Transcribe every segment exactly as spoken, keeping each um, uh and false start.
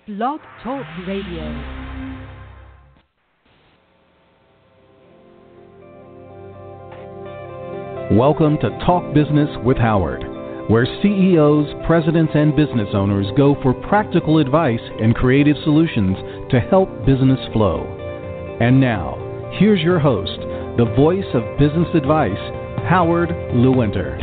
Blog Talk Radio. Welcome to Talk Business with Howard, where C E Os, presidents, and business owners go for practical advice and creative solutions to help business flow. And now, here's your host, the voice of business advice, Howard Lewinter.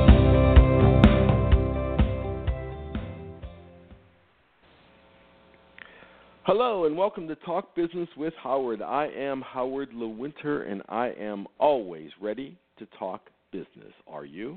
Hello and welcome to Talk Business with Howard. I am Howard Lewinter and I am always ready to talk business. Are you?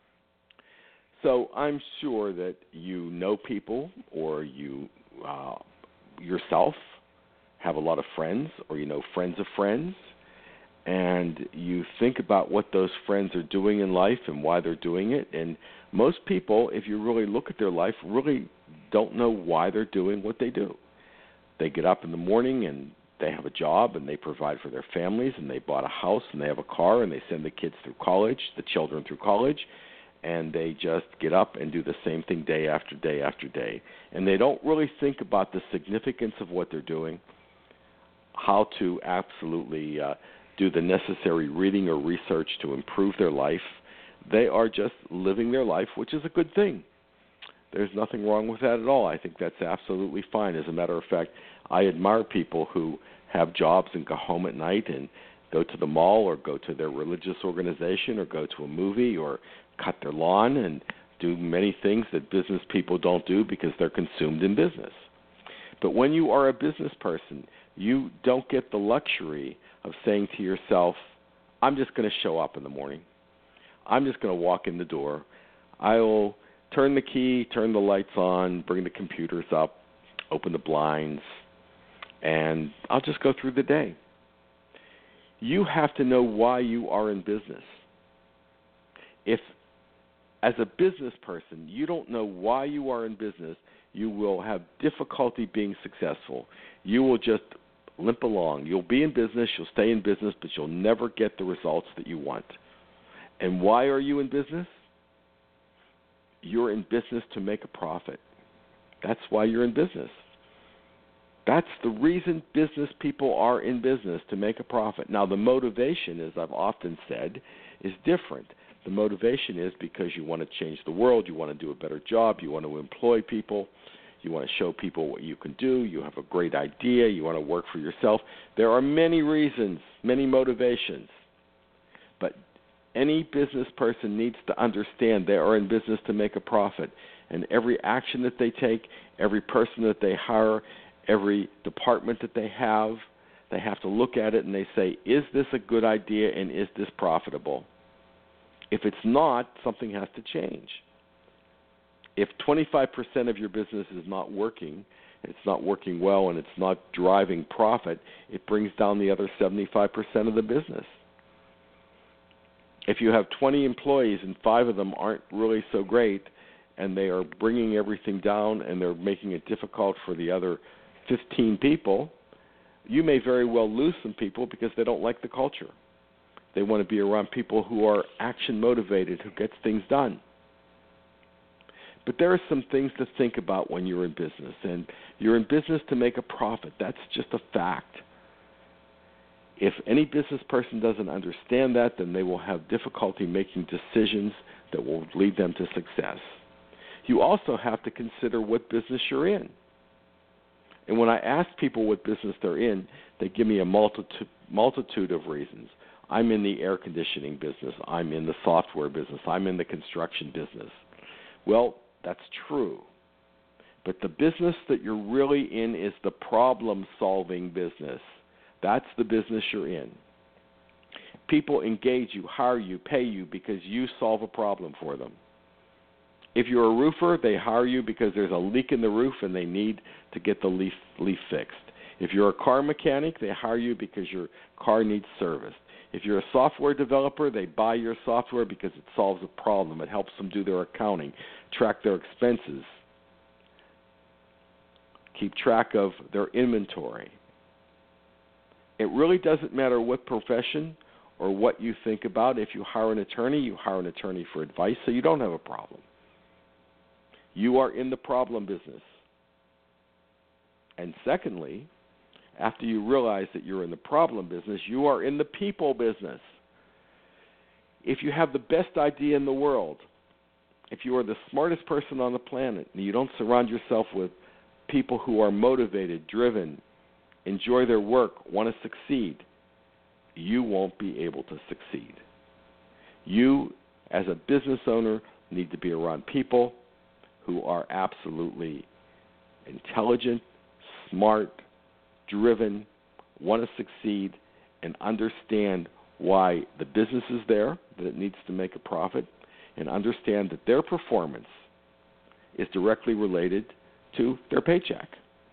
So I'm sure that you know people or you uh, yourself have a lot of friends or you know friends of friends, and you think about what those friends are doing in life and why they're doing it. And most people, if you really look at their life, really don't know why they're doing what they do. They get up in the morning and they have a job and they provide for their families and they bought a house and they have a car and they send the kids through college, the children through college, and they just get up and do the same thing day after day after day. And they don't really think about the significance of what they're doing, how to absolutely uh, do the necessary reading or research to improve their life. They are just living their life, which is a good thing. There's nothing wrong with that at all. I think that's absolutely fine. As a matter of fact, I admire people who have jobs and go home at night and go to the mall or go to their religious organization or go to a movie or cut their lawn and do many things that business people don't do because they're consumed in business. But when you are a business person, you don't get the luxury of saying to yourself, I'm just going to show up in the morning. I'm just going to walk in the door. I'll turn the key, turn the lights on, bring the computers up, open the blinds, and I'll just go through the day. You have to know why you are in business. If, as a business person, you don't know why you are in business, you will have difficulty being successful. You will just limp along. You'll be in business, you'll stay in business, but you'll never get the results that you want. And why are you in business? You're in business to make a profit. That's why you're in business. That's the reason business people are in business, to make a profit. Now, the motivation, as I've often said, is different. The motivation is because you want to change the world, you want to do a better job, you want to employ people, you want to show people what you can do, you have a great idea, you want to work for yourself. There are many reasons, many motivations. But any business person needs to understand they are in business to make a profit. And every action that they take, every person that they hire, every department that they have, they have to look at it and they say, is this a good idea and is this profitable? If it's not, something has to change. If twenty-five percent of your business is not working, it's not working well, and it's not driving profit, it brings down the other seventy-five percent of the business. If you have twenty employees and five of them aren't really so great and they are bringing everything down and they're making it difficult for the other fifteen people, you may very well lose some people because they don't like the culture. They want to be around people who are action motivated, who gets things done. But there are some things to think about when you're in business, and you're in business to make a profit. That's just a fact. If any business person doesn't understand that, then they will have difficulty making decisions that will lead them to success. You also have to consider what business you're in. And when I ask people what business they're in, they give me a multitude, multitude of reasons. I'm in the air conditioning business. I'm in the software business. I'm in the construction business. Well, that's true. But the business that you're really in is the problem-solving business. That's the business you're in. People engage you, hire you, pay you because you solve a problem for them. If you're a roofer, they hire you because there's a leak in the roof and they need to get the leak, leak fixed. If you're a car mechanic, they hire you because your car needs serviced. If you're a software developer, they buy your software because it solves a problem. It helps them do their accounting, track their expenses, keep track of their inventory. It really doesn't matter what profession or what you think about. If you hire an attorney, you hire an attorney for advice, so you don't have a problem. You are in the problem business. And secondly, after you realize that you're in the problem business, you are in the people business. If you have the best idea in the world, if you are the smartest person on the planet, and you don't surround yourself with people who are motivated, driven, enjoy their work, want to succeed, you won't be able to succeed. You, as a business owner, need to be around people who are absolutely intelligent, smart, driven, want to succeed, and understand why the business is there, that it needs to make a profit, and understand that their performance is directly related to their paycheck.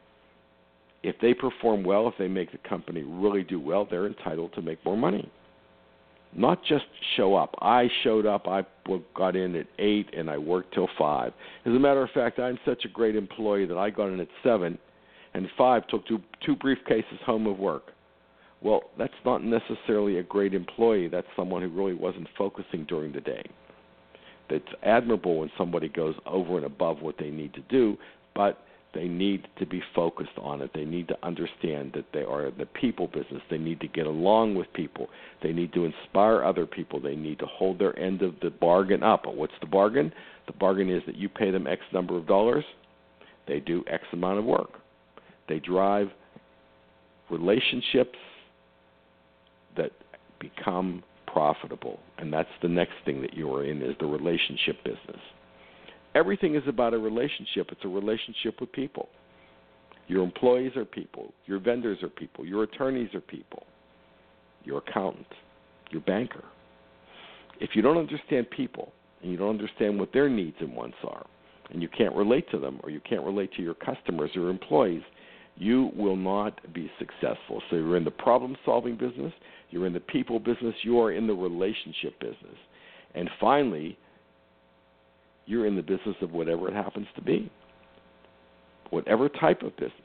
If they perform well, if they make the company really do well, they're entitled to make more money. Not just show up. I showed up, I got in at eight, and I worked till five. As a matter of fact, I'm such a great employee that I got in at seven, and five took two, two briefcases home of work. Well, that's not necessarily a great employee. That's someone who really wasn't focusing during the day. It's admirable when somebody goes over and above what they need to do, but they need to be focused on it. They need to understand that they are the people business. They need to get along with people. They need to inspire other people. They need to hold their end of the bargain up. What's the bargain? The bargain is that you pay them X number of dollars. They do X amount of work. They drive relationships that become profitable. And that's the next thing that you are in, is the relationship business. Everything is about a relationship. It's a relationship with people. Your employees are people. Your vendors are people. Your attorneys are people. Your accountant, your banker. If you don't understand people and you don't understand what their needs and wants are, and you can't relate to them, or you can't relate to your customers or employees, you will not be successful. So you're in the problem-solving business. You're in the people business. You are in the relationship business. And finally, you're in the business of whatever it happens to be, whatever type of business.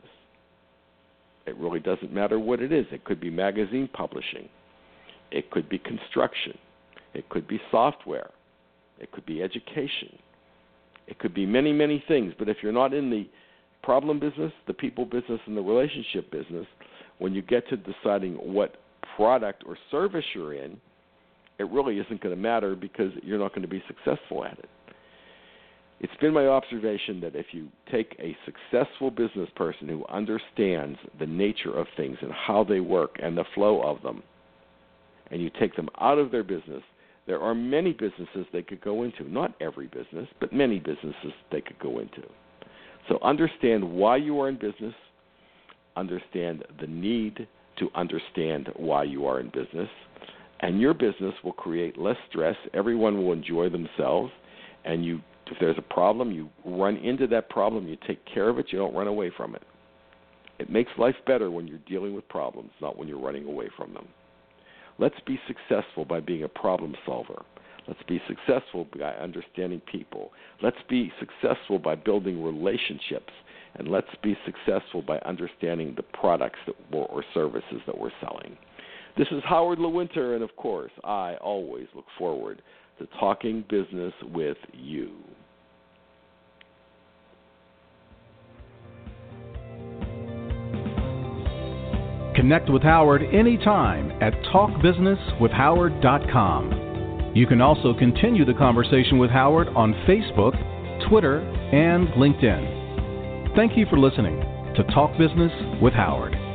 It really doesn't matter what it is. It could be magazine publishing. It could be construction. It could be software. It could be education. It could be many, many things. But if you're not in the problem business, the people business, and the relationship business, when you get to deciding what product or service you're in, it really isn't going to matter, because you're not going to be successful at it. It's been my observation that if you take a successful business person who understands the nature of things and how they work and the flow of them, and you take them out of their business, there are many businesses they could go into. Not every business, but many businesses they could go into. So understand why you are in business, understand the need to understand why you are in business, and your business will create less stress. Everyone will enjoy themselves, and you, if there's a problem, you run into that problem, you take care of it, you don't run away from it. It makes life better when you're dealing with problems, not when you're running away from them. Let's be successful by being a problem solver. Let's be successful by understanding people. Let's be successful by building relationships. And let's be successful by understanding the products that we're, or services that we're selling. This is Howard Lewinter, and of course, I always look forward to talking business with you. Connect with Howard anytime at talk business with howard dot com. You can also continue the conversation with Howard on Facebook, Twitter, and LinkedIn. Thank you for listening to Talk Business with Howard.